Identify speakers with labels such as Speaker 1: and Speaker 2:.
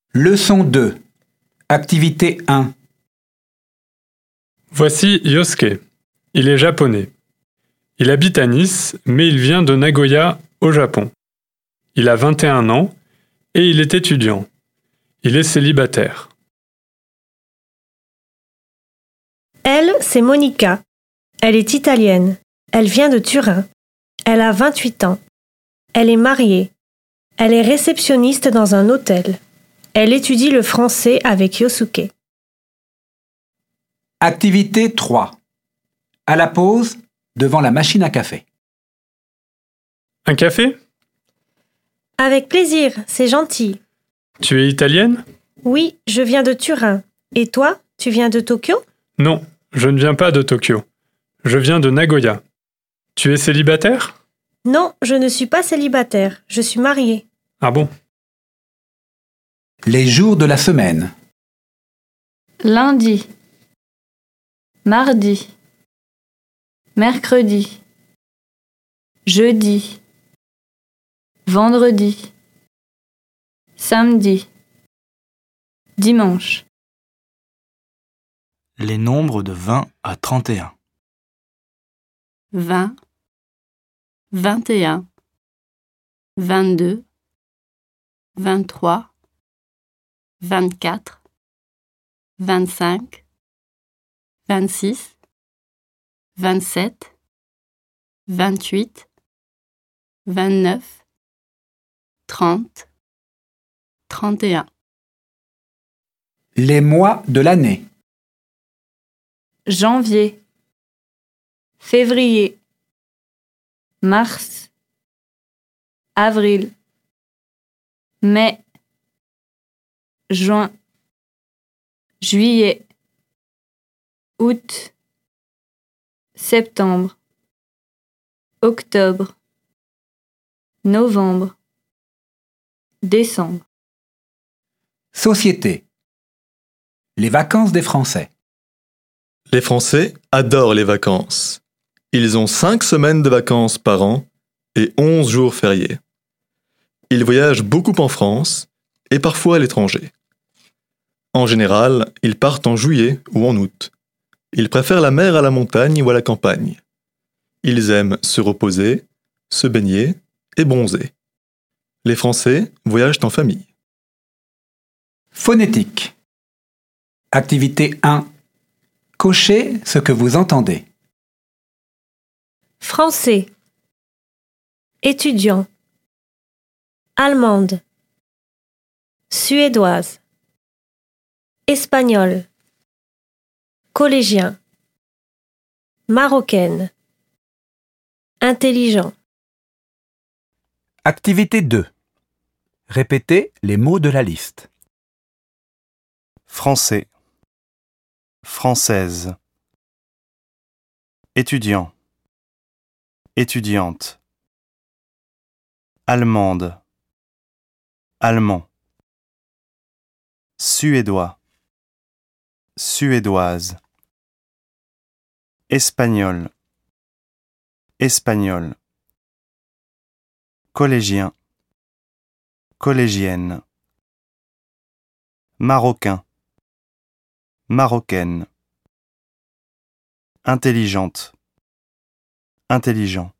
Speaker 1: Leçon 2. Activité 1.
Speaker 2: Voici Yosuke. Il est japonais. Il habite à Nice, mais il vient de Nagoya, au Japon. Il a 21 ans et il est étudiant. Il est célibataire.
Speaker 3: Elle, c'est Monica. Elle est italienne. Elle vient de Turin. Elle a 28 ans. Elle est mariée. Elle est réceptionniste dans un hôtel. Elle étudie le français avec Yosuke.
Speaker 1: Activité 3. À la pause, devant la machine à café.
Speaker 2: Un café?
Speaker 3: Avec plaisir, c'est gentil.
Speaker 2: Tu es italienne?
Speaker 3: Oui, je viens de Turin. Et toi, tu viens de Tokyo?
Speaker 2: Non, je ne viens pas de Tokyo. Je viens de Nagoya. Tu es célibataire?
Speaker 3: Non, je ne suis pas célibataire. Je suis mariée.
Speaker 2: Ah bon?
Speaker 1: Les jours de la semaine.
Speaker 4: Lundi, mardi, mercredi, jeudi, vendredi, samedi, dimanche.
Speaker 5: Les nombres de 20 à 31.
Speaker 4: 20, 21, 22, 23, 24, 25, 26, 27, 28, 29, 30, 31.
Speaker 1: Les mois de l'année.
Speaker 4: Janvier, février, mars, avril, mai, juin, juillet, août, septembre, octobre, novembre, décembre.
Speaker 1: Société. Les vacances des Français.
Speaker 6: Les Français adorent les vacances. Ils ont 5 semaines de vacances par an et 11 jours fériés. Ils voyagent beaucoup en France et parfois à l'étranger. En général, ils partent en juillet ou en août. Ils préfèrent la mer à la montagne ou à la campagne. Ils aiment se reposer, se baigner et bronzer. Les Français voyagent en famille.
Speaker 1: Phonétique. Activité 1. Cochez ce que vous entendez.
Speaker 3: Français. Étudiant. Allemande. Suédoise. Espagnole. Collégien. Marocaine. Intelligent.
Speaker 1: Activité 2. Répétez les mots de la liste.
Speaker 5: Français. Française. Étudiant. Étudiante. Allemande. Allemand. Suédois. Suédoise. Espagnol. Espagnol. Collégien. Collégienne. Marocain. Marocaine. Intelligente. Intelligent.